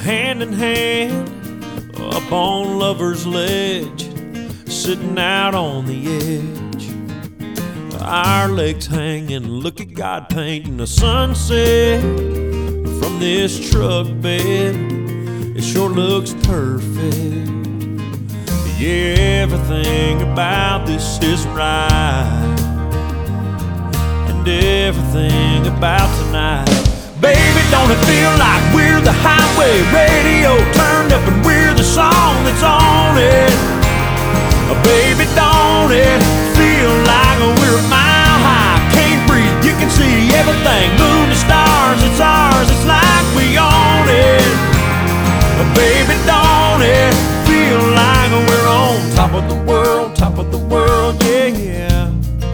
hand in hand up on Lover's Ledge, sitting out on the edge. Our legs hanging, look at God painting a sunset from this truck bed. It sure looks perfect. Yeah, everything about this is right, and everything about tonight. Baby, don't it feel like we're the highway radio turned up and we're the song that's on it? Baby, don't it feel like we're a mile high, can't breathe, you can see everything, moon and stars, it's ours, it's like we own it. Baby, don't it feel like we're on top of the world, yeah, yeah.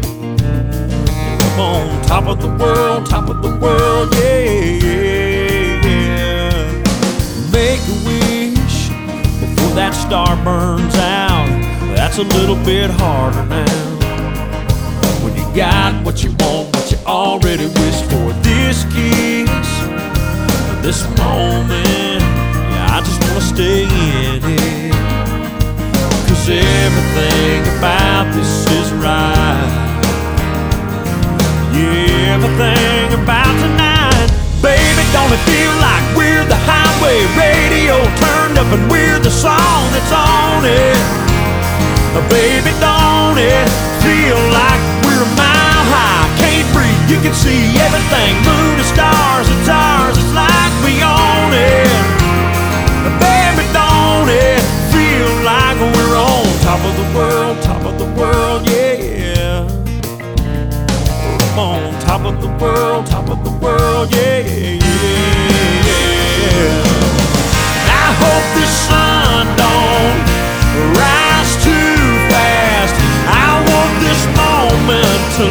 Come on, top of the world, yeah, yeah. Make a wish before that star burns out. That's a little bit harder now. When you got what you want, what you already wished for. This kiss, this moment, yeah, I just wanna stay in it. 'Cause everything about this is right. Yeah, everything about tonight. Baby, don't it feel like we're the highway radio turned up and we're the song that's on it? Baby, don't it feel like we're a mile high, can't breathe, you can see everything, moon and stars, it's ours, it's like we own it. Baby, don't it feel like we're on top of the world, yeah. Come on, top of the world, yeah, yeah. I hope the sun don't rise too fast. I want this moment to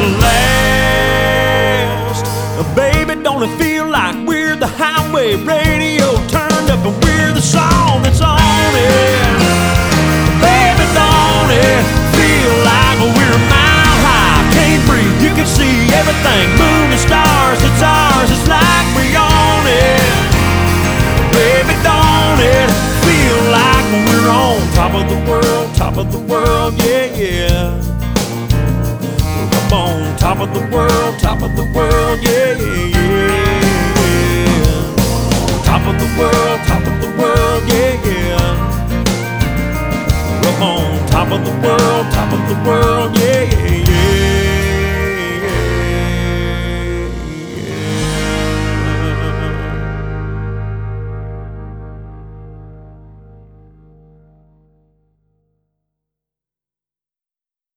last. Baby, don't it feel like we're the highway radio turned up and we're the song that's on it? Baby, don't it feel like we're a mile high, can't breathe, you can see everything, moon and stars, it's ours, it's like we own it. Baby, don't it feel like we're on top of the world, yeah, yeah. Come on, top of the world, yeah, yeah. Top of the world, yeah, yeah. Come on, top of the world, yeah, yeah.